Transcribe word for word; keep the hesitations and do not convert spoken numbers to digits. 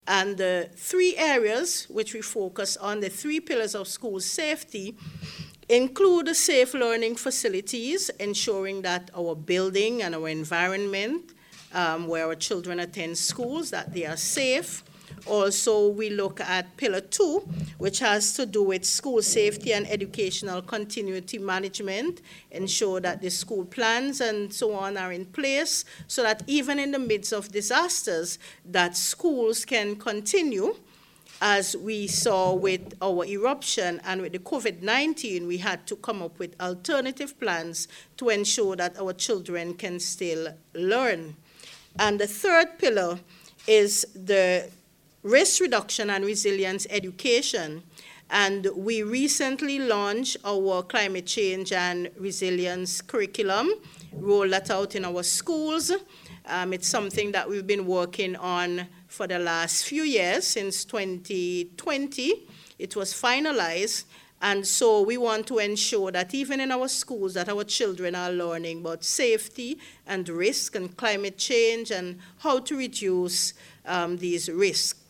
And the three areas which we focus on, the three pillars of school safety, include safe learning facilities, ensuring that our building and our environment um, where our children attend schools, that they are safe. Also, we look at pillar two, which has to do with school safety and educational continuity management, ensure that the school plans and so on are in place, so that even in the midst of disasters, that schools can continue. As we saw with our eruption and with the COVID nineteen, we had to come up with alternative plans to ensure that our children can still learn. And the third pillar is the risk reduction and resilience education. And we recently launched our climate change and resilience curriculum, rolled that out in our schools. Um, it's something that we've been working on for the last few years, since twenty twenty. It was finalized. And so we want to ensure that even in our schools, that our children are learning about safety and risk and climate change and how to reduce um, these risks.